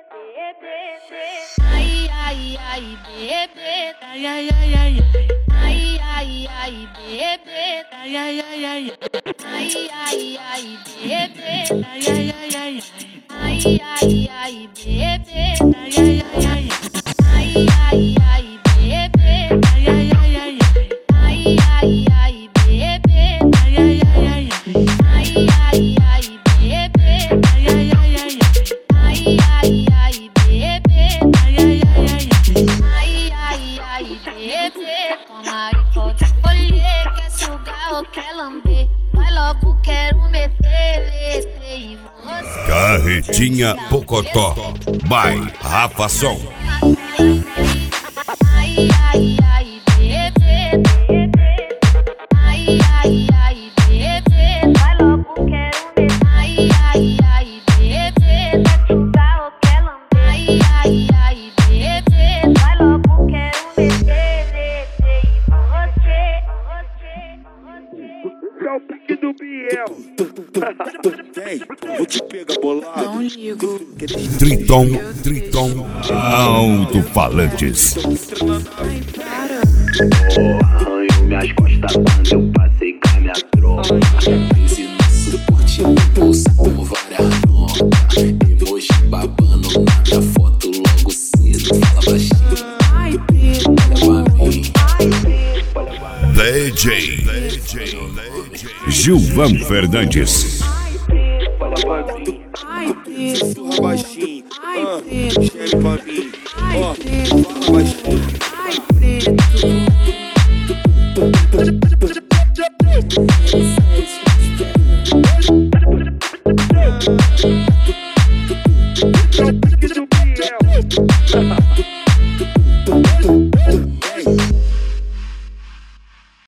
Ai, ai, ai, bebê, ai, ai, ai, ai, ai, ai, ai, bebê, ai, ai, ai, ai, ai, ai, ai, bebê, ai, ai, ai, ai, ai, ai, ai, bebê, ai, ai, ai, ai, ai, ai, ai, bebê, ai, ai, ai, ai, ai, ai, ai, bebê, ai, ai, ai, ai, ai, ai, ai, bebê, ai, ai, ai, ai, ai, ai, ai, bebê, ai, ai, ai, ai, ai, ai, ai, bebê, toma e pode escolher, quer sugar ou quer lamber, vai logo, quero meter em você. Carretinha Pocotó, by Rafa Som. Ai, ai, ai, bebê, ai, ai, ai, bebê, vai logo, quero meter. Ai, ai, ai, bebê, quer sugar ou quer lamber, ai, ai, ai, bebê, vai logo, quero meter em você. É o pique do Biel. Vou te pegar bolado. Não ligo. Triton Alto-Falantes. Ai, para. Arranho minhas costas quando eu passei com a minha tropa. Esse nosso suporte impulsa por várias notas. Emoji babando na minha foto logo cedo. Fala baixinho, Ai, Pedro. olha pra mim. DJ Gilvan Fernandes. Fala pra mim. Ai, Pedro. Surra baixinho. Ai, Pedro. Chega pra mim. Ai, Ó, Pedro. fala baixinho. Ai, Pedro. É o pique do Biel.